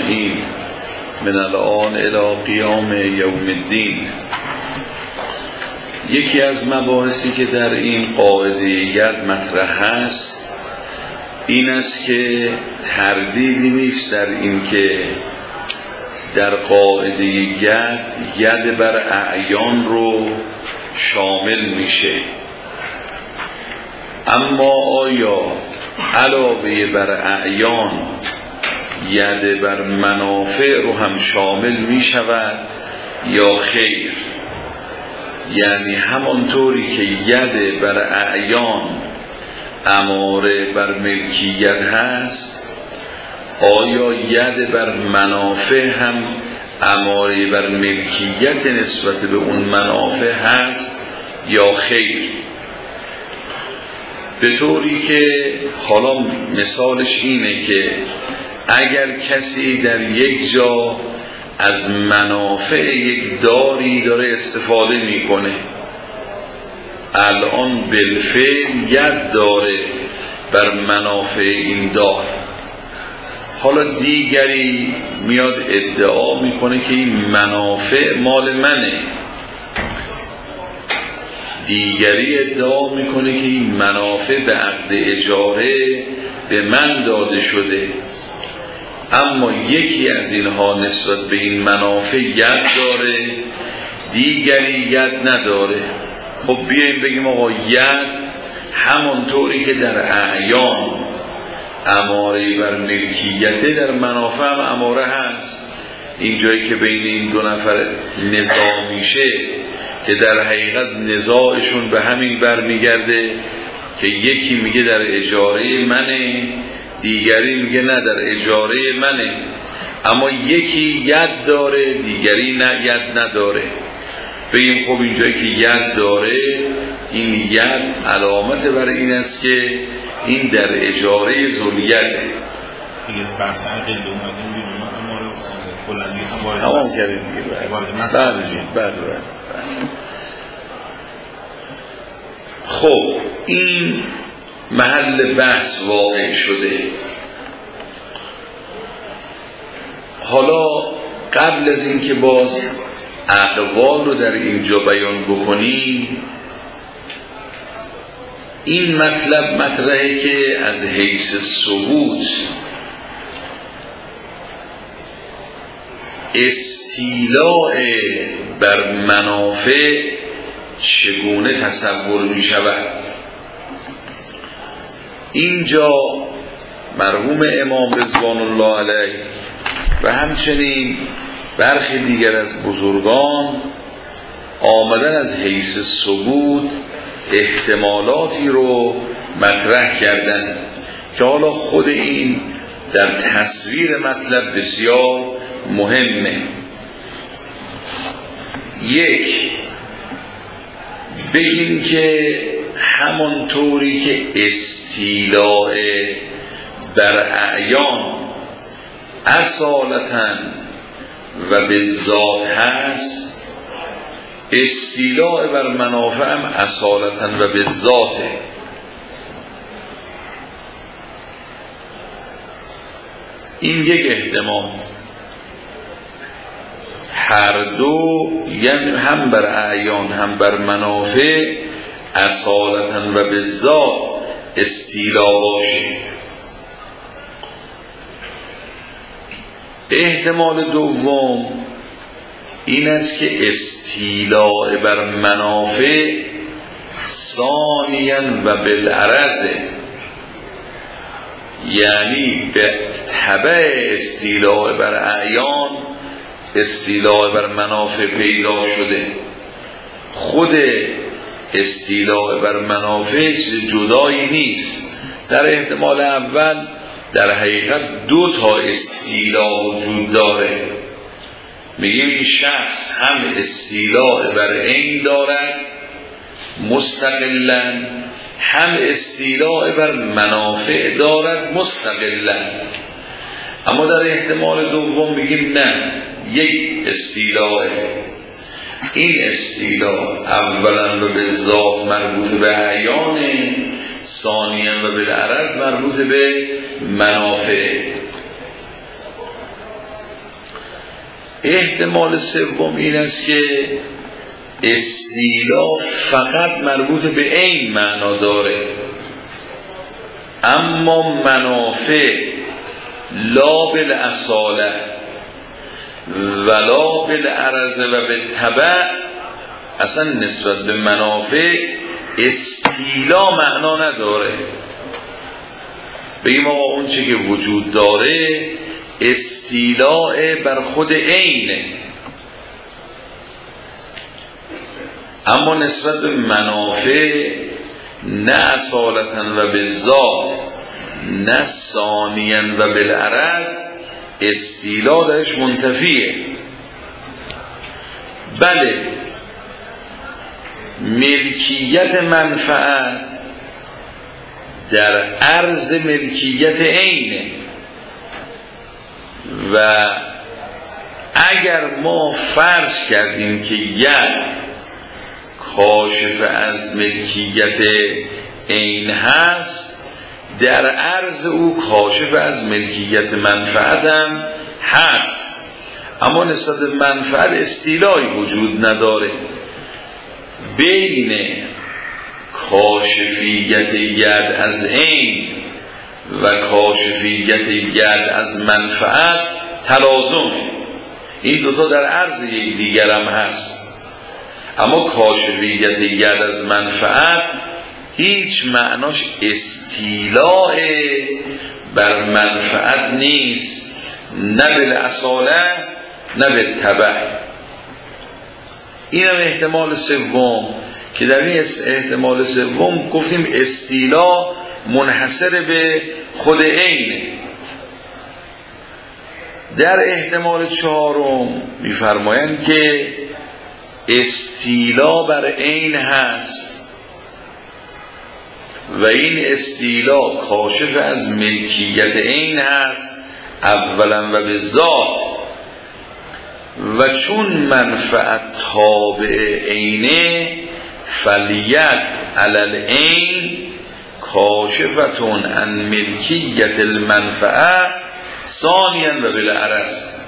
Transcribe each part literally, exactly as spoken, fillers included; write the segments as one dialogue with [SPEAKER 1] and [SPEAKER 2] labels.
[SPEAKER 1] أجمعين من الآن إلى قیام یوم الدین. یکی از مباحثی که در این قاعده ید مطرح هست این است که تردیدی نیست در این که در قاعده ید ید بر اعیان رو شامل میشه، اما آیا علاوه بر اعیان ید بر منافع رو هم شامل می شود یا خیر؟ یعنی همانطوری که ید بر اعیان اماره بر ملکیت هست، آیا ید بر منافع هم اماره بر ملکیت نسبت به اون منافع هست یا خیر؟ به طوری که حالا مثالش اینه که اگر کسی در یک جا از منافع یک داری داره استفاده میکنه، الان بالفعل ید داره بر منافع این دار، حالا دیگری میاد ادعا میکنه که این منافع مال منه، دیگری ادعا میکنه که این منافع به عقد اجاره به من داده شده، اما یکی از اینها نسبت به این منافع ید داره، دیگری ید نداره. خب بیاییم بگیم آقا ید همانطوری که در اعیان اماره بر ملکیت در منافع هم اماره هست. این جایی که بین این دو نفر نزاع میشه که در حقیقت نزاعشون به همین برمیگرده که یکی میگه در اجاره منه، دیگری میگه نه در اجاره منه، اما یکی ید داره دیگری نه ید نداره. بگیم خب اینجایی که ید داره، این ید علامت بر این است که این در اجاره ذولیده.
[SPEAKER 2] میگه بحث عقل اومدیم بیرون اما رو بلندی هم وارد
[SPEAKER 1] تمام کردیم دیگه. بله بله بله. خب این محل بحث واقع شده. حالا قبل از این که باز اقوال رو در اینجا بیان بکنیم، این مطلب مطرحه که از حیث ثبوت استیلاء بر منافع چگونه تصور می شود. اینجا مرحوم امام رضوان الله علیه و همچنین برخی دیگر از بزرگان آمدن از حیث ثبوت احتمالاتی رو مطرح کردن که حالا خود این در تصویر مطلب بسیار مهمه. یک، بگیم که همانطوری که استیلاء بر اعیان اصالتاً و به ذات هست، استیلاء بر منافع هم اصالتاً و به ذاته. این یک احتمال. هر دو یعنی هم بر اعیان هم بر منافع اصالتاً و به ذات استیلاء باشه. احتمال دوم این است که استیلاء بر منافع ثانیاً و بالعرض، یعنی به تبع استیلاء بر اعیان استیلاء بر منافع پیدا شده. خود استیلاء بر منافع جدایی نیست. در احتمال اول در حقیقت دو تا استیلاء وجود داره. میگیم این شخص هم استیلاء بر عین دارد مستقلاً، هم استیلاء بر منافع دارد مستقلاً. اما در احتمال دوم میگیم نه، یک استیلاء، این استیلاء اولا و به ذات مربوط به اعیانه، ثانیاً و بالعرض مربوط به منافع. احتمال سوم این است که استیلا فقط مربوط به عین معنا داره، اما منافع لا بالاصاله ولا بالعرض و بالتبع اصلا نسبت به منافع استیلا معنا نداره. بگیم آقا اون چی که وجود داره استیلاء بر خود عینه، اما نسبت به منافع نه اصالتا و به ذات نه ثانیا و بالعرض استیلا درش منتفیه. بله ملکیت منفعت در عرض ملکیت عینه و اگر ما فرض کردیم که ید کاشف از ملکیت عین هست، در عرض او کاشف از ملکیت منفعت هم هست، اما نسبت به منفعت استیلایی وجود نداره. بین کاشفیت ید از عین و کاشفیت ید از منفعت تلازمه، این دوتا در عرض یک دیگر هم هست، اما کاشفیت ید از منفعت هیچ معناش استیلاء بر منفعت نیست، نه بالاصاله نه بالتبع. این هم احتمال سوم که در این احتمال سوم گفتیم استیلا منحصر به خود عینه. در احتمال چهارم می‌فرمایند که استیلا بر عین هست و این استیلا کاشف از ملکیت عین هست اولا و به ذات، و چون منفعت تابع عینه فلیت علی العین کاشفتون عن ملکیت المنفعه ثانیا و بالعرض.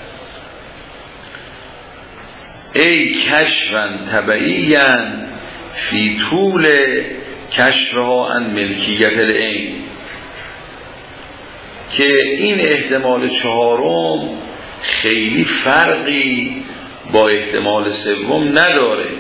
[SPEAKER 1] ای کشفا تبعیا فی طول کشفها عن ملکیت العین، که این احتمال چهارم خیلی فرقی با احتمال سوم نداره،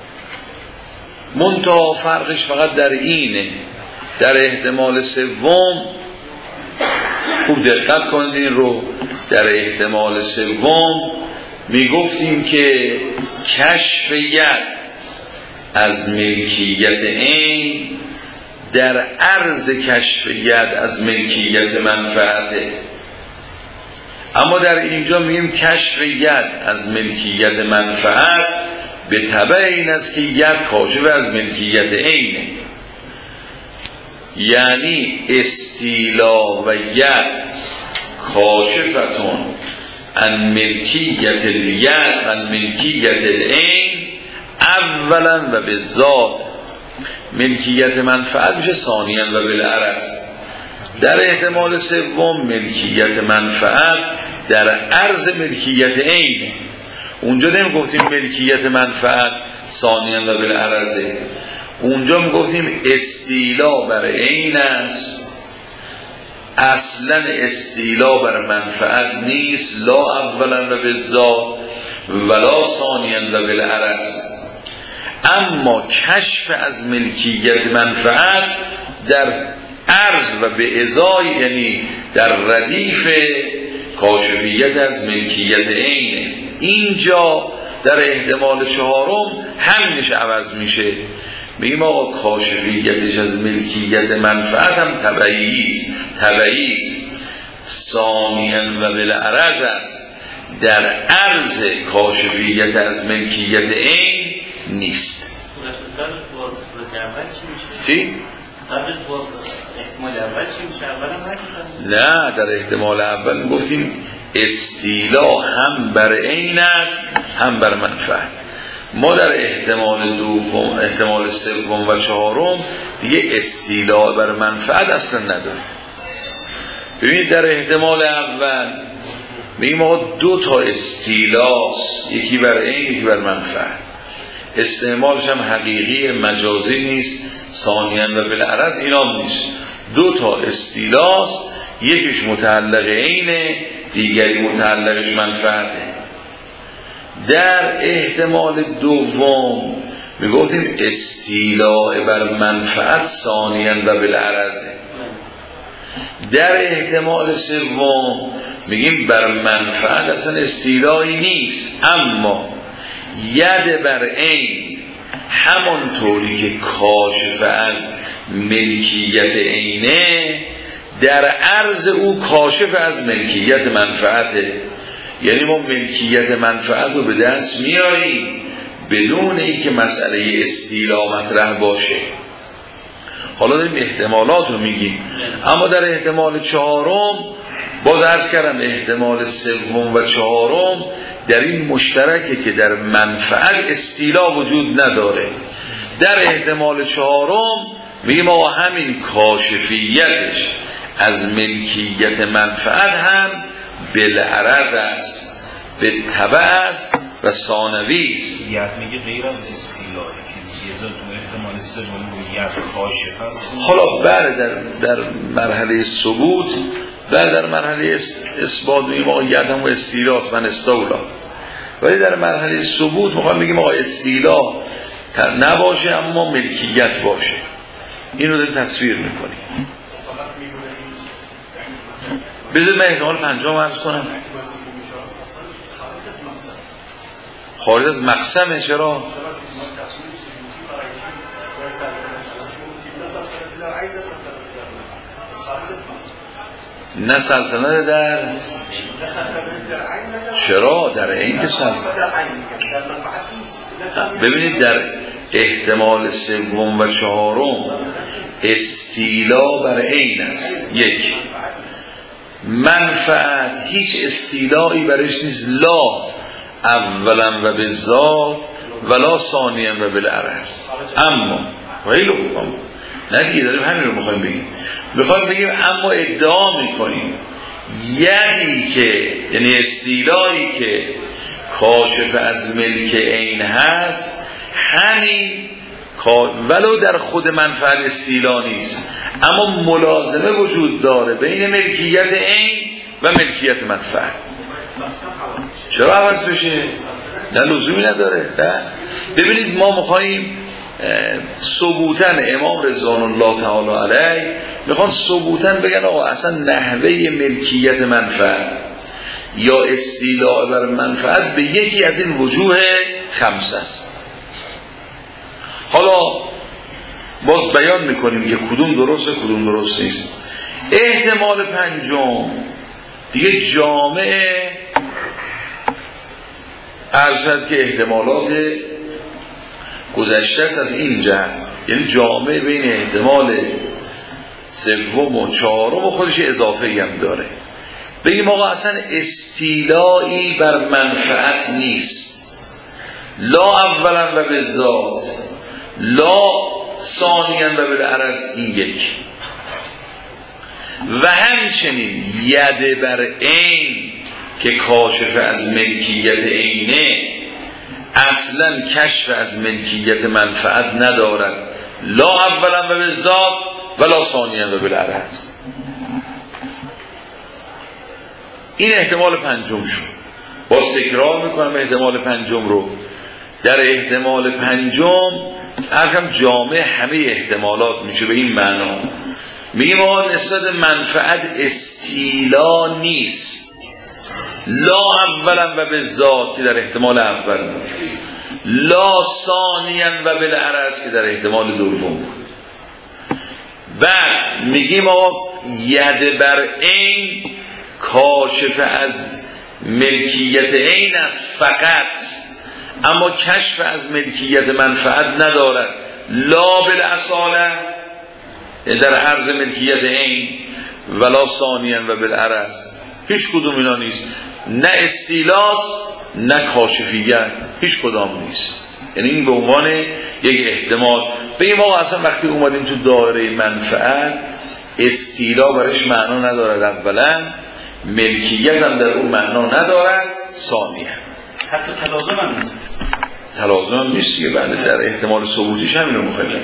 [SPEAKER 1] منتها فرقش فقط در اینه. در احتمال سوم خوب دقت کنید این رو، در احتمال سوم میگفتیم که کشف ید از ملکیت عین در عرض کشف ید از ملکیت منفعته، اما در اینجا میگیم کشف ید از ملکیت منفعت به تبع این است که ید کاشف از ملکیت عینه، یعنی استیلا و ید کاشفتون عن ملکیت الید عن ملکیت العین اولا و به ذات، ملکیت منفعت میشه ثانیا و بالعرض. در احتمال سوم ملکیت منفعت در عرض ملکیت عینه، اونجا نمی گفتیم ملکیت منفعت ثانیا و بالعرضه، اونجا می گفتیم استیلا بر عین است، اصلا استیلا بر منفعت نیست، لا اولا و به ذات ولا ثانیا و بالعرض. اما کشف از ملکیت منفعت در عرض و به ازای، یعنی در ردیف کاشفیت از ملکیت عینه. اینجا در احتمال چهارم همینش عوض میشه، میگیم آقا کاشفیتش از ملکیت منفعت هم تبعیست تبعیست ثانیا و بالعرض است، در عرض کاشفیت از ملکیت عین نیست. چی؟ نه، در احتمال اول گفتیم استیلا هم بر عین است هم بر منفعت. ما در احتمال دوم، احتمال سوم و چهارم دیگه استیلا بر منفعت اصلا نداریم. ببینید در احتمال اول میگیم آقا دو تا استیلاس، یکی بر عین یکی بر منفعت، استعمالش هم حقیقی مجازی نیست، ثانیاً و بالعرض اینام نیست. دو تا استیلاس، یکیش متعلق عینه، دیگری متعلقش منفعته. در احتمال دوم میگفتیم استیلاء بر منفعت ثانیاً و بالعرضه. در احتمال سوم میگیم بر منفعت اصلا استیلائی نیست، اما ید بر عین همانطوری که کاشف از ملکیت عینه، در عرض او کاشف از ملکیت منفعته. یعنی ما ملکیت منفعت رو به دست میاریم بدون اینکه مسئله استیلا مطرح باشه. حالا داریم احتمالات رو میگیم، اما در احتمال چهارم باز عرض کردم احتمال سوم و چهارم در این مشترکه که در منفعت استیلا وجود نداره. در احتمال چهارم میگیم آقا همین کاشفیتش از ملکیت منفعت هم بالعرض است، به تبع است و ثانوی است.
[SPEAKER 2] یاد میگه غیر از استیلایی که یه جا تو احتمال سوم یاد کاشف است.
[SPEAKER 1] حالا بعد در در مرحله ثبوت، بعد در مرحله اثبات میگیم آقا یدم و استیلاست من استولا، ولی در مرحله ثبوت میخوام بگیم آقا استیلا نباشه اما ملکیت باشه. اینو داریم تصویر میکنیم. بذار من احتمال پنجم عرض کنم. خارج از مقسمه. چرا؟ نه سلطنت در چرا؟ در این که سلطنت. ببینید در احتمال سوم و چهارم استیلا بر عین است. یک، منفعت هیچ استیلایی برش نیست، لا اولا و به ذات ولا ثانیا و بالعرض. اما خیلی خوبم نه دیگه داریم همین رو میخوایم بگیم. میخوایم بگیم اما ادعا میکنیم یدی که یعنی استیلایی که کاشف از ملک عین هست، همین ولو در خود منفعت استیلا نیست، اما ملازمه وجود داره بین ملکیت عین و ملکیت منفعت. چرا عوض بشه؟ نه لزومی نداره. نه. ببینید ما میخواییم ثبوتن امام رضوان الله تعالی علیه میخوان ثبوتن بگن آقا اصلا نحوه ملکیت منفعت یا استیلاء بر منفعت به یکی از این وجوه خمسه است. حالا باز بیان میکنیم که کدوم درسته کدوم درست نیست. احتمال پنجم دیگه جامعه ارشد که احتمالات گذشته است از این جهت، یعنی جامعه بین احتمال سوم و چهارم و خودش اضافه هم داره. بگیم آقا اصلا استیلایی بر منفعت نیست، لا اولا و به ذات لا ثانیا و بالعرض، این یک. و همچنین ید بر عین که کاشف از ملکیت عینه اصلا کشف از ملکیت منفعت ندارد، لا اولا و به ذات ولا ثانیا و بالعرض. این احتمال پنجم شد. باز تکرار میکنم احتمال پنجم رو. در احتمال پنجم هرکم جامع همه احتمالات میشه به این معنا. میگیم آقا نسبت منفعت استیلا نیست، لا اولا و به ذات که در احتمال اول بود، لا ثانیا و بالعرض که در احتمال دوم بود. بعد میگیم آقا ید بر عین کاشف از ملکیت عین است فقط، اما کشف از ملکیت منفعت ندارد، لا بالاصاله در عرض ملکیت عین ولا ثانیا و بالعرض. هیچ کدوم اینا نیست، نه استیلاس نه کاشفیت، هیچ کدام نیست. یعنی این به عنوان یک احتمال. بگیم آقا اصلا وقتی اومدیم تو دایره منفعت استیلا برش معنا ندارد اولا، ملکیت هم در اون معنا ندارد. ثانیه
[SPEAKER 2] حتی تلازم هم نیست،
[SPEAKER 1] تلازم هم نیست که بله در احتمال ثبوتیش هم اینو مخالف.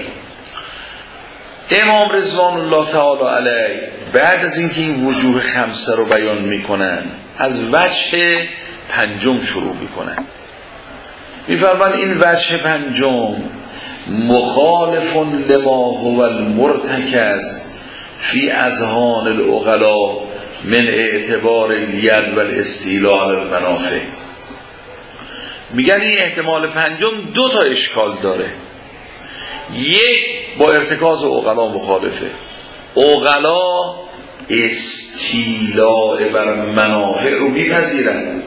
[SPEAKER 1] امام رضوان الله تعالی علیه بعد از اینکه این وجوه خمسه رو بیان میکنن از وجه پنجم شروع میکنن. میفرمان این وجه پنجم مخالف لما هو المرتکز فی اذهان العقلاء من اعتبار الید و الاستیلاء علی المنافع. میگن این احتمال پنجم دو تا اشکال داره. یک با ارتکاز عقلا مخالفه. عقلا استیلاء بر منافع رو میپذیرن.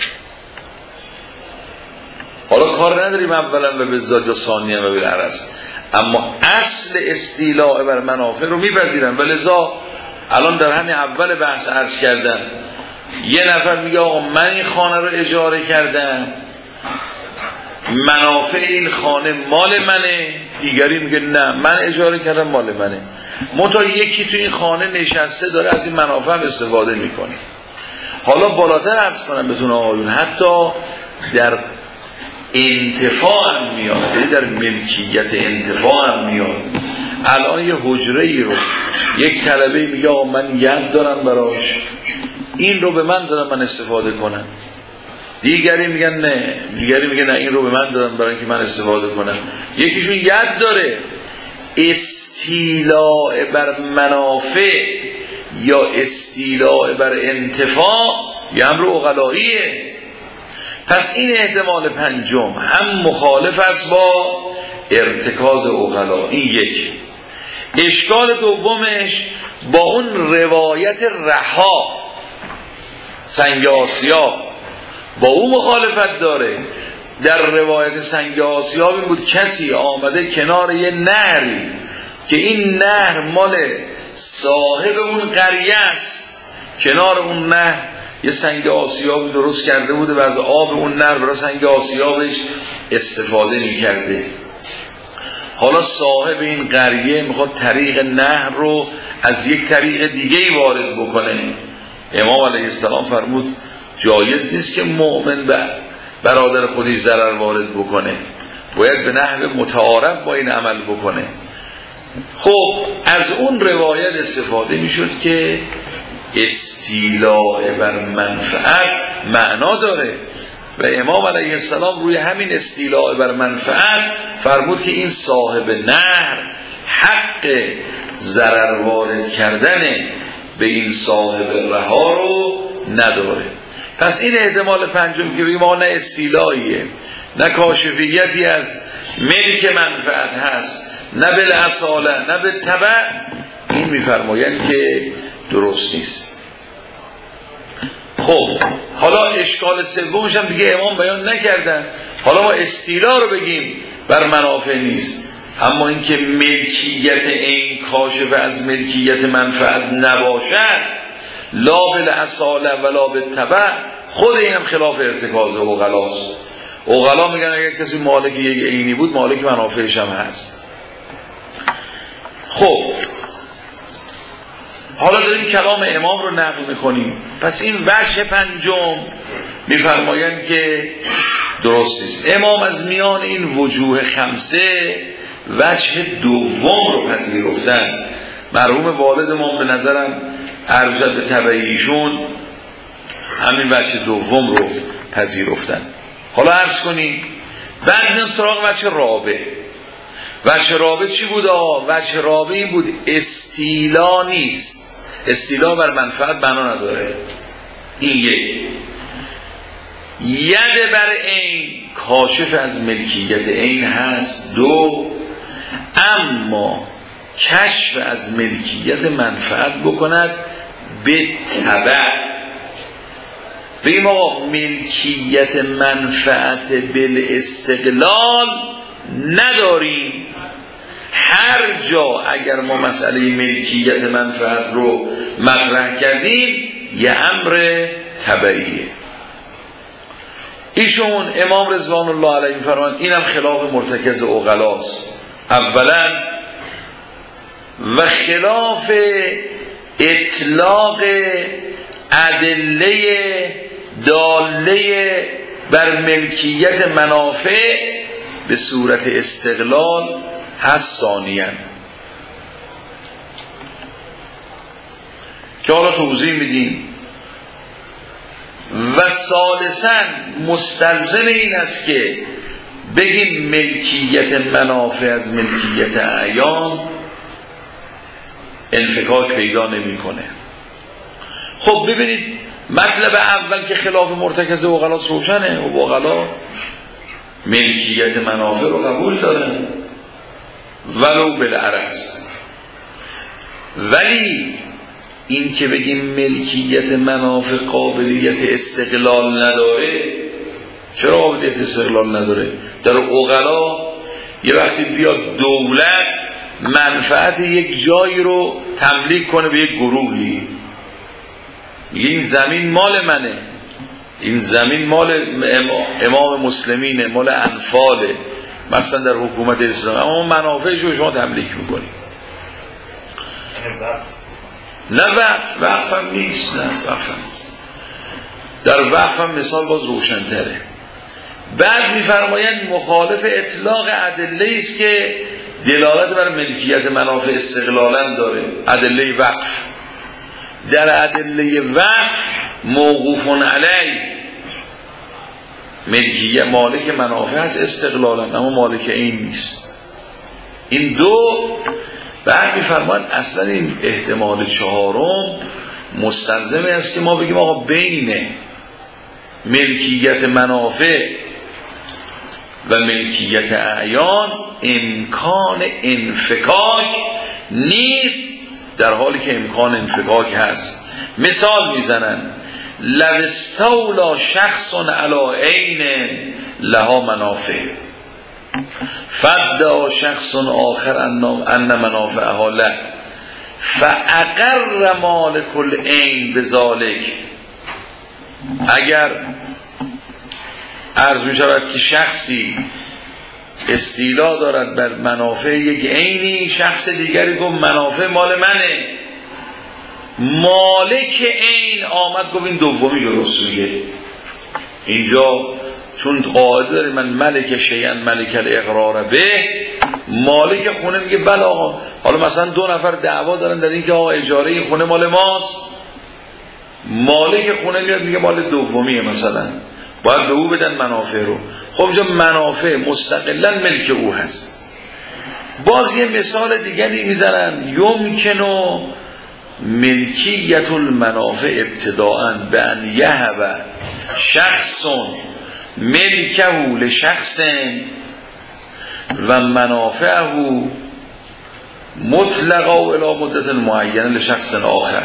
[SPEAKER 1] حالا کار نداریم اولا و بالذات یا ثانیا و بالعرض، اما اصل استیلاء بر منافع رو میپذیرن. ولذا الان در همین اول بحث عرض کردم یه نفر میگه آقا من این خانه رو اجاره کردم، منافع این خانه مال منه، دیگری میگه نه من اجاره کردم مال منه. منتها یکی تو این خانه نشسته داره از این منافع هم استفاده میکنه. حالا بالاتر عرض کنم بهتون آقایون حتی در انتفاع هم میاد، یعنی در ملکیت انتفاع هم میاد. الان یه حجره ای رو یک طلبه میگه آقا من ید دارم براش، این رو به من دارم من استفاده کنم. دیگری میگن نه، دیگری میگه نه این رو به من دارم برای اینکه من استفاده کنم. یکیشون ید داره. استیلاء بر منافع یا استیلاء بر انتفاع یه امر عقلاییه. پس این احتمال پنجم هم مخالف است با ارتکاز عقلا. این یک. اشکال دومش با اون روایت رها سنگ آسیاب با اون مخالفت داره. در روایت سنگ آسیاب این بود کسی آمده کنار یه نهری که این نهر مال صاحب اون قریه است، کنار اون نهر یه سنگ آسیابی درست کرده بوده و از آب اون نهر برای سنگ آسیابش استفاده می کرده. حالا صاحب این قریه میخواد طریق نهر رو از یک طریق دیگه وارد بکنه. امام علیه السلام فرمود جایز نیست که مؤمن به برادر خودی ضرر وارد بکنه، باید به نحو متعارف با این عمل بکنه. خب از اون روایت استفاده میشد که استیلاء بر منفعت معنا داره و امام علیه السلام روی همین استیلاء بر منفعت فرمود که این صاحب نهر حق ضرر وارد کردن به این صاحب رها رو نداره. پس این احتمال پنجم که بگیم ما نه استیلاییه نه کاشفیتی از ملک منفعت هست، نه بالاصاله نه به تبع، این میفرمایند که درست نیست. خب حالا اشکال سومش هم دیگه امام بیان نکردن. حالا ما استیلا رو بگیم بر منافع نیست، اما اینکه ملکیت این کاشف از ملکیت منفعت نباشد لا بالاصاله ولا بالتبع، خود این هم خلاف ارتکاز عقلاست. عقلا میگن اگر کسی مالک یک عینی بود مالک منافعش هم هست. خب حالا داریم کلام امام رو نقل میکنیم. پس این وجه پنجم میفرمایند که درست نیست. امام از میان این وجوه خمسه وجه دوم رو پذیرفتن. مرحوم والدمان به نظرم ارجح به تبعیشون همین وجه دوم رو پذیرفتن. حالا عرض کنیم بعد میان سراغ وجه رابع. وجه رابع چی بود؟ وجه رابع این بود استیلا نیست، استیلا بر منفعت بنا نداره. این یک. ید بر عین کاشف از ملکیت عین هست. دو، اما کشف از ملکیت منفعت بکند به تبع. بگیم آقا ملکیت منفعت بالاستقلال نداریم. هر جا اگر ما مسئله ملکیت منفعت رو مطرح کردیم یه امر تبعیه. ایشون امام رضوان الله علیه فرمان اینم خلاف مرتکز عقلاست اولا، و خلاف اطلاق ادله داله بر ملکیت منافع به صورت استقلال هست ثانیاً، که حالا توضیح میدیم. و ثالثاً مستلزم این است که بگیم ملکیت منافع از ملکیت اعیان انفکاک پیدا نمیکنه. خب ببینید مطلب اول که خلاف مرتکز عقلا روشنه، و عقلا ملکیت منافع رو قبول دارن ولو بالعرض، ولی این که بگیم ملکیت منافع قابلیت استقلال نداره. چرا قابلیت استقلال نداره؟ در عقلا یه وقتی بیاد دولت منفعت یک جایی رو تملیک کنه به یک گروهی، میگه این زمین مال منه، این زمین مال امام مسلمینه، مال انفاله، مثلا در حکومت اسلام، اما منافعش رو شما تملیک میکنی. نه وقف، وقف هم نیست، نه وقف هم نیست. در وقف هم مثال باز روشن‌تره. بعد میفرمایند مخالف اطلاق ادله است که دلالت بر ملکیت منافع استقلالا داره، ادله وقف. در ادله وقف موقوفون علی، ملکیت مالک منافع است استقلالا، اما مالک این نیست. این دو. بعد میفرمایند اصلا این احتمال چهارم مستلزم است که ما بگیم آقا بین ملکیت منافع و ملکیت اعیان امکان انفکاک نیست، در حالی که امکان انفکاک هست. مثال میزنن لو استولا شخص علی عین لها منافع فدعا شخص آخر ان منافعها له فاقر مالک العین بذالک. اگر عرض می شود که شخصی استیلا دارد بر منافع یک عینی، شخص دیگری گفت منافع مال منه، مالک عین آمد گفت این دومی درست میگه. اینجا چون قاعده داره من ملک شیئا ملک الاقرار به، مالک خونه میگه بله آقا. حالا مثلا دو نفر دعوا دارن در این که آقا اجاره این خونه مال ماست، مالک خونه میاد میگه مال دومیه، مثلا باید به او بدن منافع رو. خب اینجا منافع مستقلا ملک او هست. باز یه مثال دیگری میزنن یمکنو ملکیت المنافع ابتداءً به ان یهب شخص ملکه لشخص و منافعه مطلقا الی مدت معینه لشخص آخر.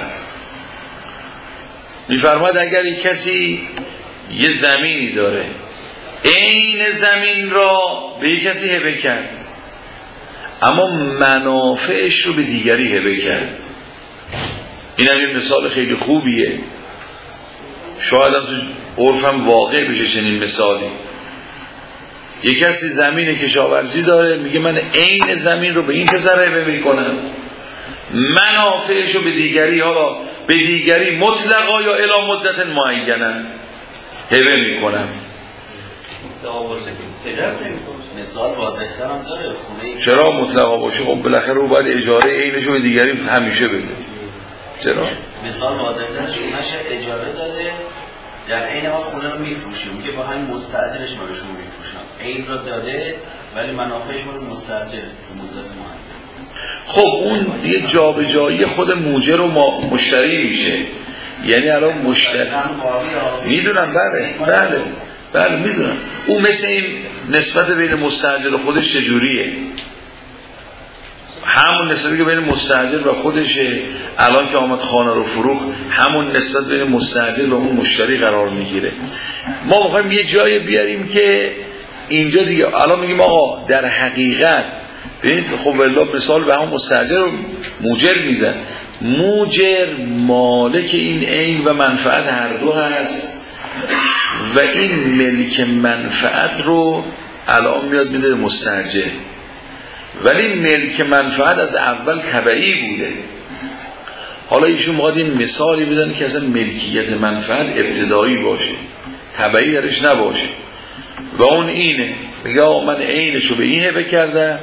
[SPEAKER 1] میفرماید اگر یک کسی یه زمینی داره، این زمین را به یک کسی هبه کرد، اما منافعش رو به دیگری هبه کرد، این هم یه مثال خیلی خوبیه، شاید هم تو عرفم واقع بشه چنین مثالی. یک کسی زمین کشاورزی داره، میگه من عین زمین رو به این پسر هبه میکنم، منافعش رو به دیگری، حالا به دیگری مطلقا یا الی مدت معینه هبه میکنم.
[SPEAKER 3] مثال واضح‌تر هم داره خونه.
[SPEAKER 1] چرا مطلقا باشه؟ خب بالاخره رو باید اجاره عینش رو به دیگری همیشه بده. چرا؟
[SPEAKER 3] مثال واضح‌ترش نشه اجاره داده، در عین ما خونه رو میفروشیم که با همین مستاجرش ما بهشون میفروشم، عین رو داده ولی منافعش رو مستاجر مدت معین.
[SPEAKER 1] خب اون دیگه جابجایی خود موجر و مشتری میشه، یعنی الان مشتری میدونم بله بله بله میدونم اون مثل این نسبت بین مستاجر و خودش چجوریه، همون نسبتی که بین مستاجر و خودشه. الان که آمد خانه رو فروخت، همون نسبت بین مستاجر و اون مشتری قرار میگیره. ما میخوایم یه جای بیاریم که اینجا دیگه الان میگیم آقا در حقیقت ببینید، خب والله مثال به همون مستاجر رو موجر میزن، موجر مالک این عین و منفعت هر دو هست و این ملک منفعت رو الان میاد میده مستاجر، ولی ملک منفعت از اول تبعی بوده. حالا ایشون میخواد این مثالی بدن که اصلا ملکیت منفعت ابتدایی باشه، تبعی درش نباشه، و اون اینه میگه آقا من عینشو به این هبه کردم،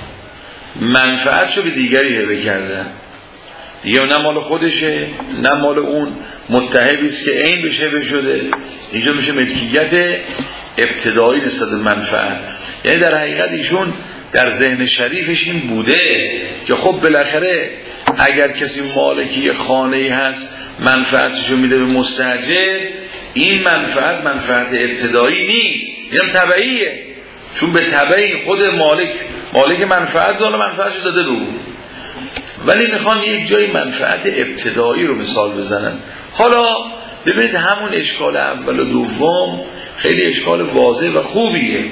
[SPEAKER 1] منفعتشو به دیگری هبه کردم، دیگه نه مال خودشه نه مال اون متحبی است که عین بهش هبه شده. اینجا میشه ملکیت ابتدایی نسبت به منفعت. یعنی در حقیقت ایشون در ذهن شریفش این بوده که خب بالاخره اگر کسی مالکی خانه‌ای هست منفعتشو میده به مستاجر، این منفعت منفعت ابتدایی نیست، اینم تبعیه، چون به تبعی خود مالک مالک منفعت داره، منفعتشو داده به اون. ولی میخوان یک جای منفعت ابتدایی رو مثال بزنن. حالا ببینید همون اشکال اول و دوم خیلی اشکال واضح و خوبیه.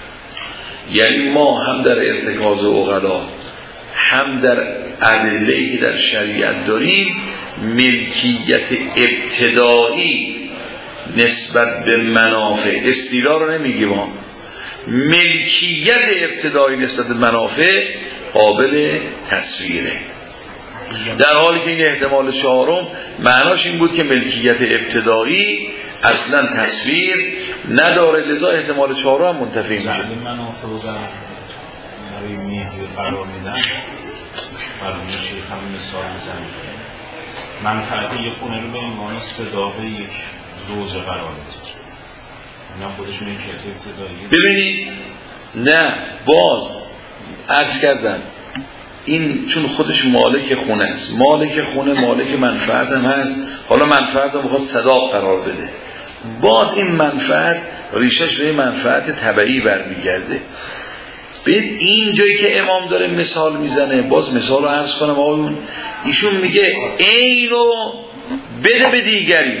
[SPEAKER 1] یعنی ما هم در ارتکاز عقلا هم در ادله‌ای که در شریعت داریم ملکیت ابتدایی نسبت به منافع، استیلا رو نمیگیم، ما ملکیت ابتدایی نسبت به منافع قابل تصویره، در حالی که این احتمال چهارم معناش این بود که ملکیت ابتدایی اصلا تصویر نداره، لذا احتمال چهارم هم منتفی میشه.
[SPEAKER 2] منافع رو در روی میهی قرار میدن، برای میشه همون مثال میزنیم منفعت یک خونه رو به عنوان صداقه یک زوج قرار میده، اینا خودش ملکیت ابتدایی.
[SPEAKER 1] ببینید نه، باز عرض کردم این چون خودش مالک خونه است، مالک خونه مالک منفعت هم هست، حالا منفعت هم میخواد صداق قرار بده، باز این منفعت ریشش به منفعت تبعی برمیگرده. ببین این جایی که امام داره مثال میزنه، باز مثال رو عرض کنم آقایون، ایشون میگه این رو بده به دیگری،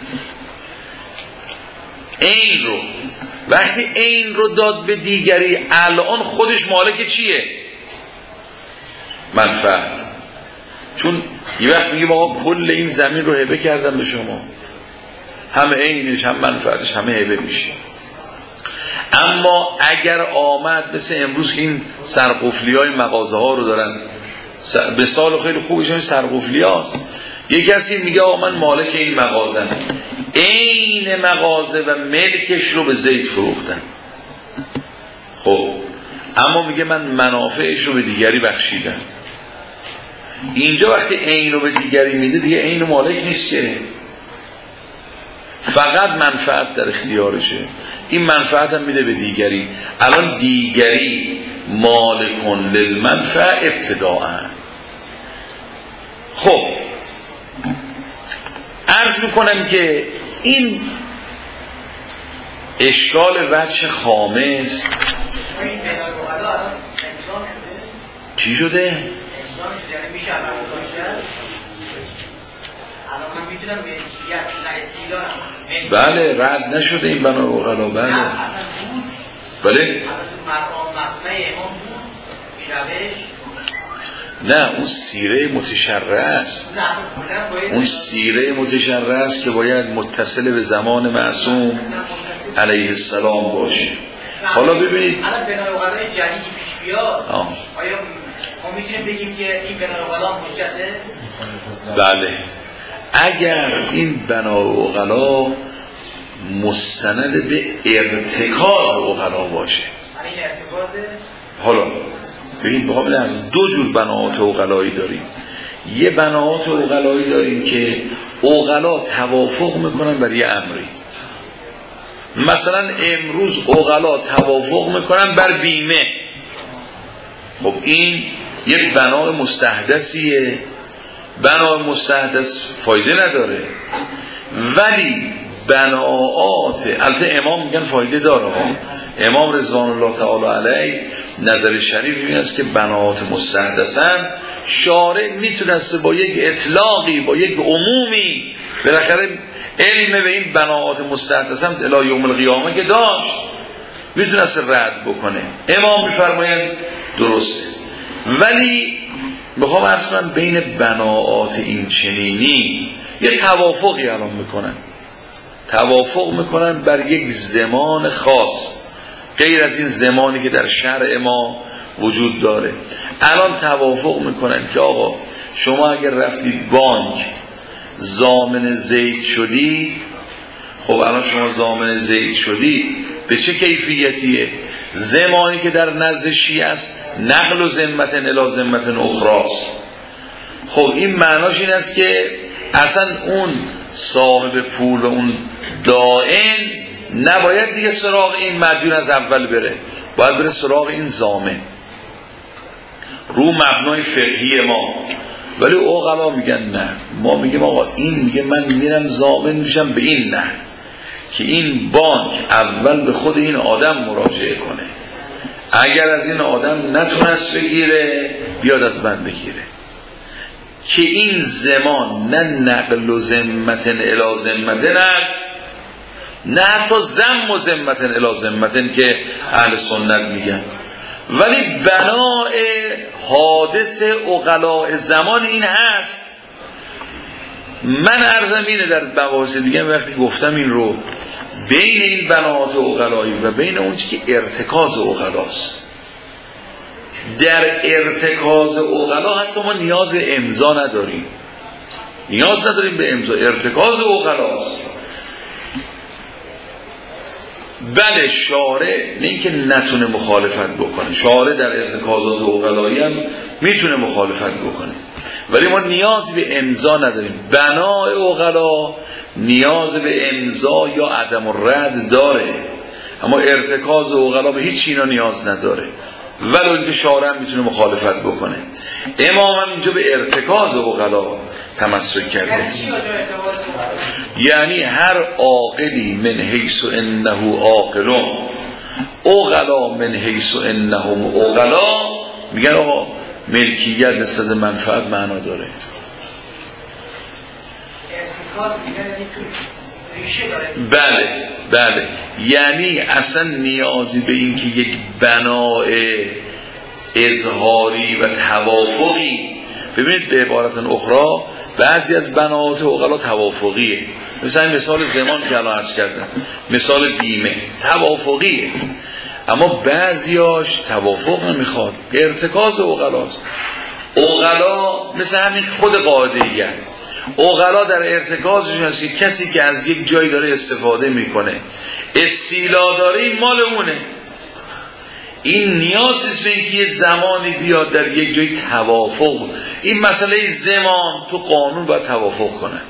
[SPEAKER 1] این رو وقتی این رو داد به دیگری الان خودش مالک چیه؟ منفعت. چون یه وقت میگه آقا کل این زمین رو هبه کردم به شما، همه اینش هم منفعتش همه هبه میشه. اما اگر آمد مثل امروز که این سرقفلی های مغازه ها رو دارن، به سال خیلی خوبش این سرقفلی هاست، یک کسی میگه آقا من مالک این مغازه، این مغازه و ملکش رو به زید فروختن، خب اما میگه من منافعش رو به دیگری بخشیدم. اینجا وقتی این رو به دیگری میده دیگه این مالک نیست که، فقط منفعت در اختیارشه، این منفعت هم میده به دیگری. الان دیگری مالکون للمنفع ابتداءً. خب عرض میکنم که این اشکال وجه خامس چی شده؟ بله رد نشده این بنا عقلا. بله بله نه اون سیره متشرع است، اون سیره متشرع است که باید متصل به زمان معصوم علیه السلام باشه. حالا ببینید
[SPEAKER 4] الان بنای عقلای جدیدی پیش بیاد، آیا ما میتونیم بگیم که این بنای عقلا حجته؟
[SPEAKER 1] بله اگر این بنای عقلا مستند به ارتکاز عقلا باشه.
[SPEAKER 4] این ارتکازه؟
[SPEAKER 1] حالا ببین بخوام دو جور بناات عقلایی داریم. یه بناات عقلایی داریم که عقلا توافق میکنن بر یه امری، مثلا امروز عقلا توافق میکنن بر بیمه، خب این یک بنا مستحدثیه، بنا مستحدث فایده نداره، ولی بناات البته امام میگن فایده داره. امام رضوان الله تعالی علیه نظر شریف این است که بناات مستحدثن شارع میتونسته با یک اطلاقی با یک عمومی، بالاخره علم به این بناات مستحدثن الی یوم القیامه که داشت، میتونسته رد بکنه. امام میفرمایند درسته، ولی میخوام عرض کنم بین بناات این چنینی یک توافقی الان میکنن، توافق میکنن بر یک زمان خاص غیر از این زمانی که در شرع ما وجود داره. الان توافق میکنن که آقا شما اگر رفتی بانک ضامن زید شدی، خب الان شما ضامن زید شدی به چه کیفیتیه؟ زمانی که در نزد شیعه است نقل و ذمت الی ذمت اخراست. خب این معناش این است که اصلا اون صاحب پول و اون دائن نباید دیگه سراغ این مدیون از اول بره، باید بره سراغ این ضامن رو مبنای فقهی ما. ولی عقلا میگن نه، ما میگیم آقا این میگه من میرم ضامن میشم به این، نه که این بانک اول به خود این آدم مراجعه کنه، اگر از این آدم نتونست بگیره بیاد از من بگیره، که این زمان نه نقل و ذمتن الی ذمتن است، نه حتی ذم و ذمتن الی ذمتن که اهل سنت میگن. ولی بناء حادث عقلاء زمان این هست. من عرضم اینه در مباحث دیگه وقتی گفتم این رو، بین این بناءات عقلایی و بین اون چی که ارتکاز عقلاست، در ارتکاز عقلا حتی ما نیاز امضا نداریم، نیاز نداریم به امضا، ارتکاز عقلاست. بله شارع نه اینکه نتونه مخالفت بکنه، شارع در ارتکازات عقلایی هم میتونه مخالفت بکنه، ولی ما نیاز به امضا نداریم. بنای عقلا نیاز به امضا یا عدم الرد داره، اما ارتکاز عقلا به هیچ اینا نیاز نداره، ولی اینکه شارع میتونه مخالفت بکنه. امام هم اینجا به ارتکاز عقلا تمسک کرده، یعنی هر عاقلی من حیث انه عاقلون، عقلا من حیث انهم عقلا، میگن آقا ملکیت نسبت منفعت معنا داره. بله بله، یعنی اصلا نیازی به این که یک بناء اظهاری و توافقی، ببینید به عبارت اخرى بعضی از بناءات عقلا توافقیه، مثلا مثال زمان که الان عرض کردم، مثال بیمه توافقیه، اما بعضیاش توافق نمیخواد، ارتکاز عقلاست. عقلا مثل همین خود قاعده‌ای، عقلا در ارتکازشون هست که کسی که از یک جایی داره استفاده میکنه استیلا داره، این مال اونه، این نیازیست به اینکه یه زمانی بیاد در یک جایی توافق. این مسئله زمان تو قانون باید توافق کنه،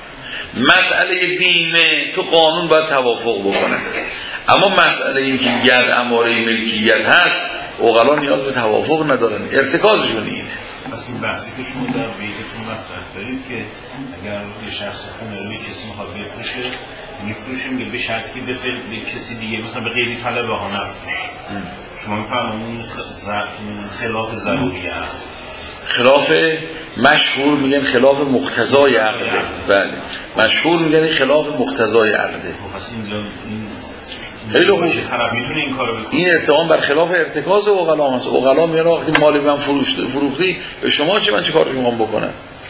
[SPEAKER 1] مسئله بیمه تو قانون باید توافق بکنه، اما مسئله این که ید اماره ملکیت هست عقلا نیاز به توافق ندارن، ارتکازشون اینه.
[SPEAKER 2] پس این بحثی که شما در بیتتون مطرح دارید که اگر یه شخص خونه روی کسی میخواد بفروشه، میفروشه میگه به شرطی که به کسی دیگه مثلا به غیری طلب ها نفروشه. شما میفرمایید خلاف ضروریه،
[SPEAKER 1] خلاف مشهور میگن خلاف مقتضای عقده. بله مشهور میگن خلاف مقتضای عقده.
[SPEAKER 2] پس اینجا
[SPEAKER 1] خیلی خوب،
[SPEAKER 2] میتونه این کارو بکنه.
[SPEAKER 1] این اتهام بر خلاف ارتکاز عقلا هست. عقلا میگن وقتی مال من فروختی به شما چه، من چه کارش میخوام بکنم.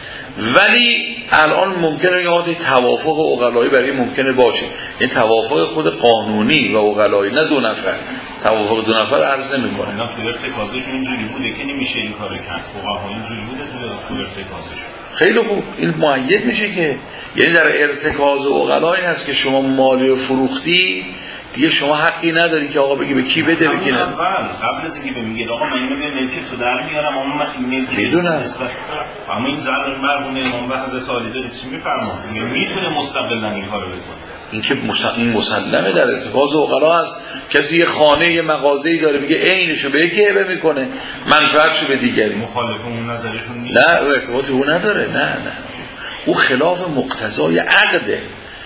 [SPEAKER 1] ولی الان ممکنه یه توافق عقلایی برای ممکنه باشه، این توافق خود قانونی و عقلایی، نه دو نفر، توافق دو نفر عرض نمیکنه.
[SPEAKER 2] اینا تو ارتکازشون اینجوری بوده که نمیشه این کارو کرد، فقها اینجوری بوده تو ارتکازشون.
[SPEAKER 1] خیلی خوب، این مؤید میشه که یعنی در ارتکاز عقلا این هست که شما مالی فروختی دیگه شما حقی نداری که آقا بگی به کی بده بگی نه.
[SPEAKER 2] قبل از اینکه بگید آقا من اینو به ملکیت تو در میارم، اما من ملکیت
[SPEAKER 1] میدونم،
[SPEAKER 2] اما این زرش مرهونه امام به حضرت علی داره چی میفرماد، میگه میتونه مستقلا این کارو بکنه.
[SPEAKER 1] این که این مسلمه در ارتکاز عقلا هست. کسی یه خانه یه مغازه‌ای داره میگه عینشو به یکی هبه میکنه، منفعتشو به دیگری.
[SPEAKER 2] مخالف اون نظرشون نیست،
[SPEAKER 1] نه ارتباطی او نداره، نه نه او خلاف مقتضای عقده.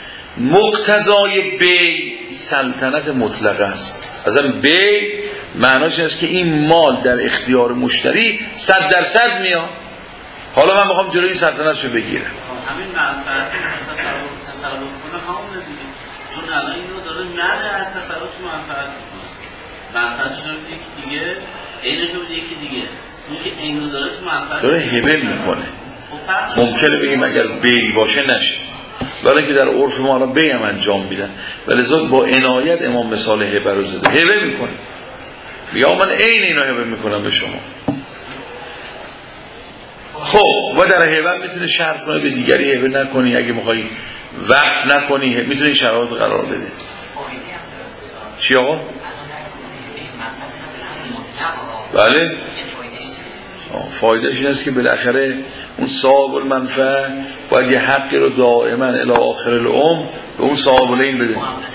[SPEAKER 1] مقتضای بی سلطنت مطلقه است. اصلا بی معناش است که این مال در اختیار مشتری صد درصد میاد، حالا من میخوام جلوی سلطنتشو بگیرم.
[SPEAKER 3] همین منفعت تصرف کنه همونه دیگه، چون الان اینو داره نه از تصرف منفعت میکنه، منفعتش رو یکی دیگه، عینش رو یکی دیگه، اون که اینو داره تو منفعت
[SPEAKER 1] داره هبه میکنه. ممکنه بگیم اگر بی باشه نشه، ولی که در عرف ما الان بی هم انجام میدن، ولی زاد با عنایت امام مثال هبه رو زده، هبه میکنه، یا من عین اینو هبه میکنم به شما. خب و در هیبت میتونه شرط کنه به دیگری هیبت نکنی، اگه میخوای وقف نکنی میتونه این شرایط قرار بده. چی آقا؟ بله فایدهش این است که بالاخره اون صاحب المنفعه باید یه حقی رو دائما الی آخر العمر به اون صاحب العین بده.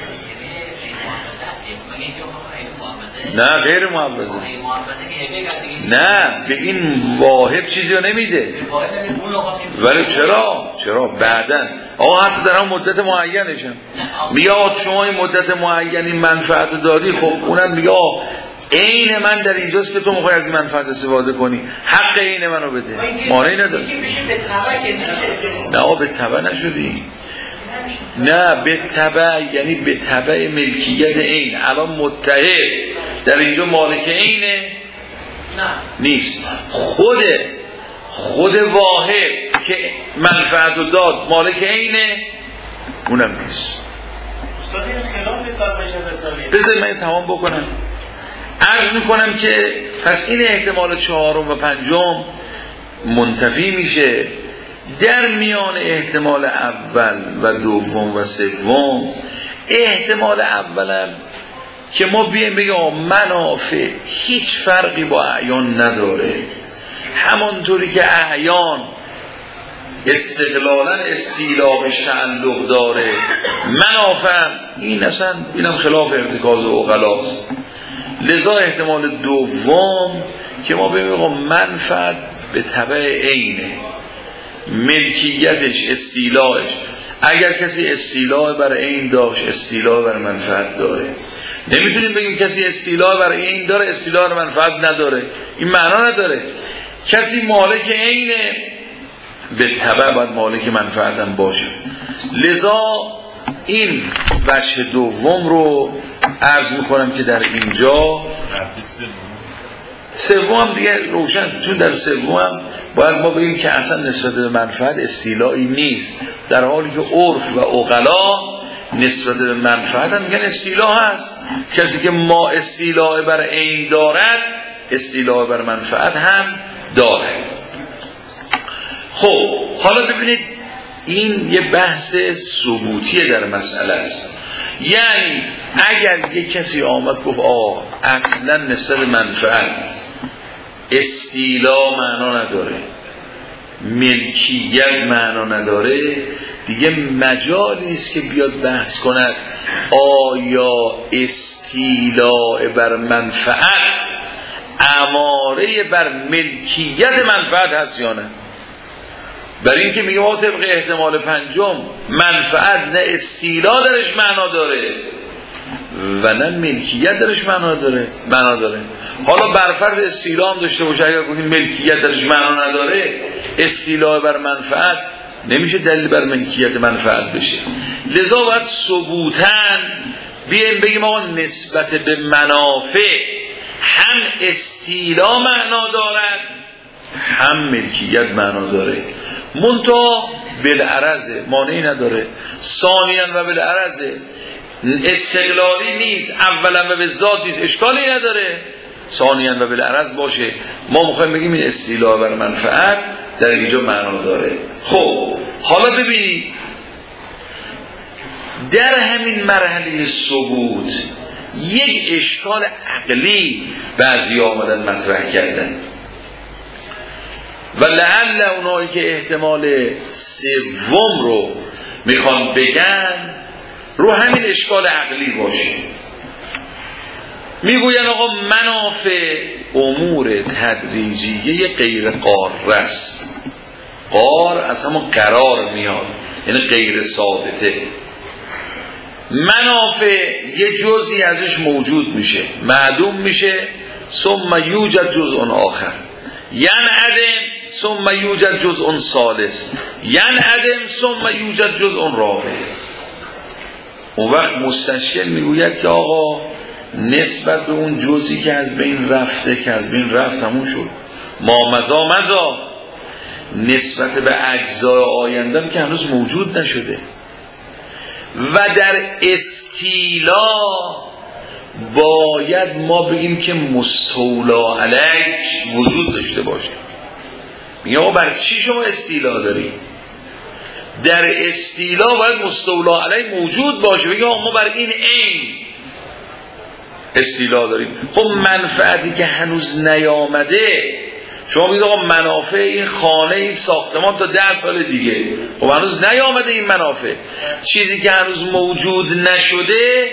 [SPEAKER 1] نه غیر معوضه، نه به این واهب چیزی رو نمیده. ولی چرا؟ چرا بعدن آقا حتی در هم مدت معینشم میاد شما این مدت معینی منفعت داری، خب اونم میگه عین من در اینجاست که تو میخوای از این منفعت استفاده کنی، حق عین منو بده، مانعی نداره. نه آقا به تبع نشدی، نه به تبع یعنی به تبع ملکیت عین. الان متحد در اینجا مالک عینه نیست، خود خود واحد که منفعت رو داد مالک عینه اونم نیست. بذار من تمام بکنم. عرض میکنم که پس این احتمال چهارم و پنجم منتفی میشه. در میان احتمال اول و دوم و سوم، احتمال اولم که ما بیایم بگیم منافع هیچ فرقی با اعیان نداره، همانطوری که اعیان استقلالا استیلاقش تعلق داره، منافع این اصلا اینم خلاف ارتکاز عقلاست. لذا احتمال دوم که ما بگیم منفعت به تبع عینه، ملکیتش استیلاعش، اگر کسی استیلاع بر عین داشت استیلاع بر منفعت داره. نمیتونیم بگیم کسی استیلاع بر عین داره استیلاع بر منفعت نداره، این معنا نداره. کسی مالک عینه به تبع باید مالک منفعت هم باشه. لذا این وجه دوم رو عرض میکنم که در اینجا سوم هم دیگه روشن، چون در سوم هم باید ما بگیم که اصلا نسبت به منفعت استیلاعی نیست، در حالی که عرف و عقلا نسبت به منفعت هم میگن استیلاع هست. کسی که ما استیلاع بر عین دارد استیلاع بر منفعت هم دارد. خب حالا ببینید این یه بحث ثبوتی در مسئله است. یعنی اگر یک کسی آمد گفت آه اصلا نسبت منفعت استیلاع معنا نداره، ملکیت معنا نداره، دیگه مجالی نیست که بیاد بحث کند آیا استیلاع بر منفعت اماره بر ملکیت منفعت هست یا نه. برای اینکه میگه ما طبق احتمال پنجم منفعت نه استیلاع درش معنا داره و نه ملکیت درش معنا داره معنا داره حالا برفرض استیلاع هم داشته باشه، اگر گفتیم ملکیت درش معنا نداره، استیلاع بر منفعت نمیشه دلیل بر ملکیت منفعت بشه. لذا باید ثبوتاً بیایم بگیم آقا نسبت به منافع هم استیلاع معنا دارد هم ملکیت معنا داره، منتها بالعرض مانعی نداره. ثانیاً و بالعرض استقلالی نیست، اولا و به ذات نیست، اشکالی نداره. ثانیاً و بالعرض باشه، ما میخوایم بگیم این استیلاع بر منفعت در اینجا معنا داره. خب حالا ببینید در همین مرحله ثبوت یک اشکال عقلی بعضی آمدن مطرح کردن و لعل اونایی که احتمال سوم رو میخوان بگن رو همین اشکال عقلی باشه. میگوین آقا منافع امور تدریجیه غیر قاره است. قار از همون قرار میاد، یعنی غیر ثابته. منافع یه جزئی ازش موجود میشه، معدوم میشه، ثم یوجد جزء آخر، ینعدم ثم یوجد جزء ثالث، ینعدم ثم یوجد جزء رابع. اون وقت مستشکل میگوید که آقا نسبت به اون جزئی که از بین رفته که از بین رفت همون شد، ما مزا مزا نسبت به اجزای آیندم که هنوز موجود نشده. و در استیلاء باید ما بگیم که مستولا علیه وجود داشته باشه. میگه آقا برای چی شما استیلا دارید؟ در استیلا باید مستولا علیه موجود باشه. بگه ما برای این عین استیلا داریم. خب منفعتی که هنوز نیامده، شما بگید آقا منافع این خانه این ساختمان تا ده سال دیگه، خب هنوز نیامده این منافع. چیزی که هنوز موجود نشده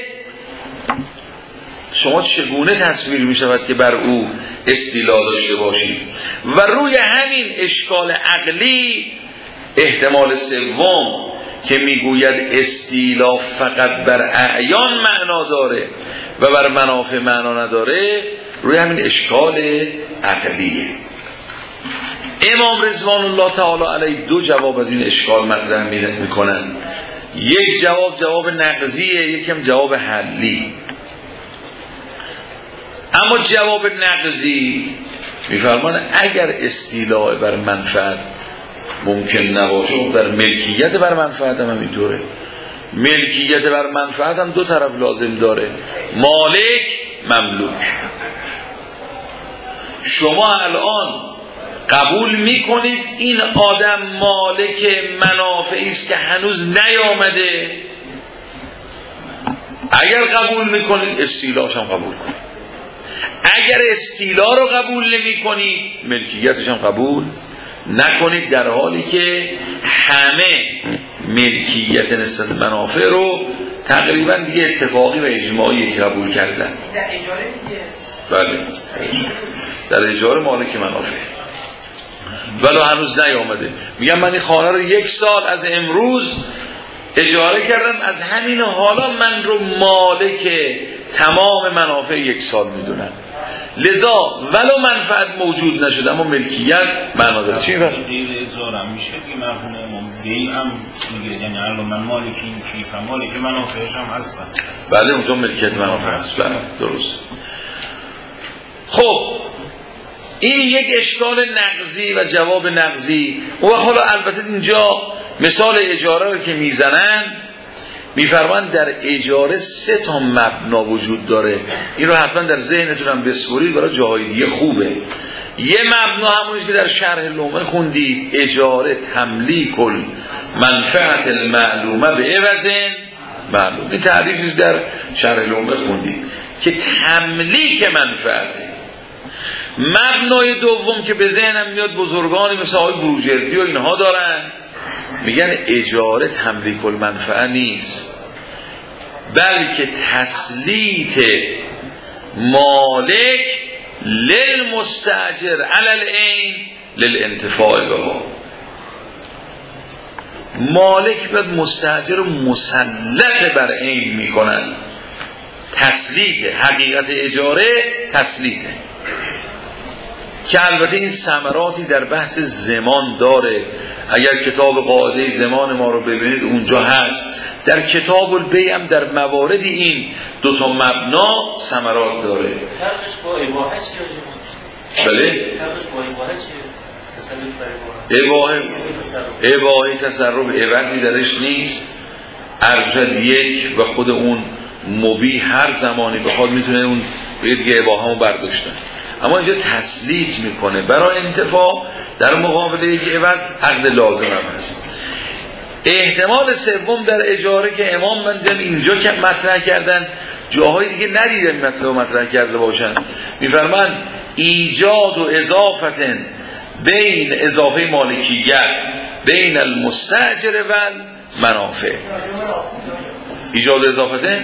[SPEAKER 1] شما چگونه تصویر می شود که بر او استیلا داشته باشید؟ و روی همین اشکال عقلی احتمال سوم که میگوید استیلا فقط بر اعیان معنا داره و بر منافع معنا نداره، روی همین اشکال عقلیه. امام رضوان الله تعالی علیه دو جواب از این اشکال مطرح میکنن. یک جواب جواب نقضیه، یکم جواب حلی. اما جواب نقضی میفرمان اگر استیلاء بر منفعت ممکن نباشه، در ملکیت بر منفعت هم اینطوره. ملکیت بر منفعت هم دو طرف لازم داره، مالک مملوک. شما الان قبول میکنید این آدم مالک منافعی است که هنوز نیامده؟ اگر قبول میکنید استیلاش هم قبول کنید. اگر استیلا رو قبول نمی کنید ملکیتش هم قبول نکنید، در حالی که همه ملکیت نسبت منافع رو تقریبا دیگه اتفاقی و اجماعی قبول کردن.
[SPEAKER 4] در اجاره دیگه؟
[SPEAKER 1] بله، در اجاره مالک منافع، ولی هنوز نیامده. میگم من این خانه رو یک سال از امروز اجاره کردم، از همین حالا من رو مالک تمام منافع یک سال میدونم. لذا ولو منفعت موجود نشده اما ملکیت معنا داره. چی میگه؟
[SPEAKER 2] دیر اجاره میشه که مرحوم امام بیعم میگه، یعنی الان من مالک این کیفم، مالک منافعش هم هستم.
[SPEAKER 1] بله اونجا ملکیت منافع هست. بله درست. خب این یک اشکال نقضی و جواب نقضی. و حالا البته اینجا مثال اجاره رو که میزنن میفرمان در اجاره سه تا مبنا وجود داره. این رو حتما در ذهنتون هم بسپرید، برای جاهای دیگه خوبه. یه مبنا همونیست که در شرح لومه خوندید، اجاره تملیک المنفعت المعلومه به عوض معلوم. این تعریفی در شرح لومه خوندید که تملیک منفعته. مبنای دوم که به ذهنم میاد بزرگانی مثل آقای بروجردی و اینها دارن، میگن اجاره تملیک المنفعه نیست، بلکه تسلیط مالک للمستاجر علی العین للانتفاع بها. مالک باید مستاجر رو مسلط بر عین میکنن. تسلیط حقیقت اجاره تسلیطه، که البته این ثمراتی در بحث زمان داره. اگر کتاب قاعده زمان ما رو ببینید اونجا هست. در کتاب البیع هم در مواردی این دو تا مبنا ثمرات داره.
[SPEAKER 5] فرقش با اباحه چیه؟
[SPEAKER 1] بله؟
[SPEAKER 5] فرقش با اباحه چیه؟
[SPEAKER 1] اباحه اباحه تصرف عوضی درش نیست. ارشد یک و خود اون مبیح هر زمانی بخواد میتونه اون بگه دیگه اباحه همون برداشتن. اما اینجا تسلیط میکنه برای انتفاع در مقابل یک عوض، عقد لازم هم هست. احتمال سوم در اجاره که امام من در اینجا که مطرح کردن، جاهای دیگه ندیدم مطلب مطرح کرده باشن، میفرمان ایجاد و اضافت بین اضافه مالکیت بین المستاجر و منافع. ایجاد و اضافته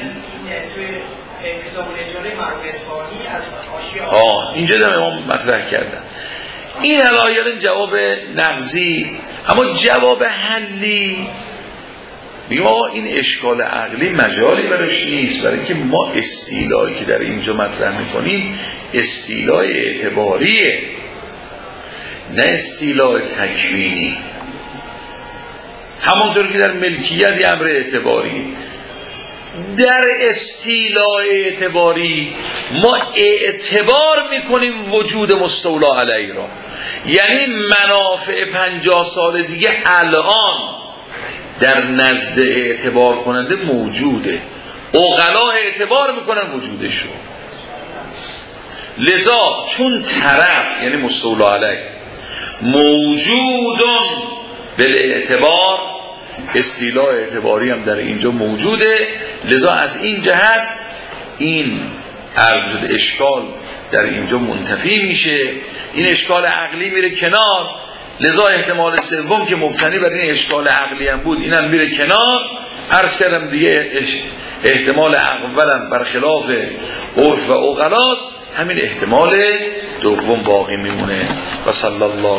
[SPEAKER 1] آه اینجا دم امام مطرح کردن. این علایل جواب نقضی. اما جواب حلی میگم آقا این اشکال عقلی مجالی برش نیست، برای که ما استیلایی که در اینجا مطرح میکنیم استیلای اعتباریه، نه استیلای تکوینی. همونطور که در ملکیت یه امر اعتباری، در استیلاء اعتباری ما اعتبار میکنیم وجود مستولا علیه را. یعنی منافع پنجاه سال دیگه الان در نزد اعتبار کننده موجوده، عقلا اعتبار میکنن وجودش رو. لذا چون طرف یعنی مستولا علیه موجودون بالاعتبار، استیلاء اعتباری هم در اینجا موجوده. لذا از این جهت این عرض اشکال در اینجا منتفی میشه، این اشکال عقلی میره کنار. لذا احتمال سوم که مبتنی بر این اشکال عقلی هم بود اینم میره کنار. عرض کردم دیگه احتمال اولم برخلاف عرف و عقلاست، همین احتمال دوم باقی میمونه. و صلی الله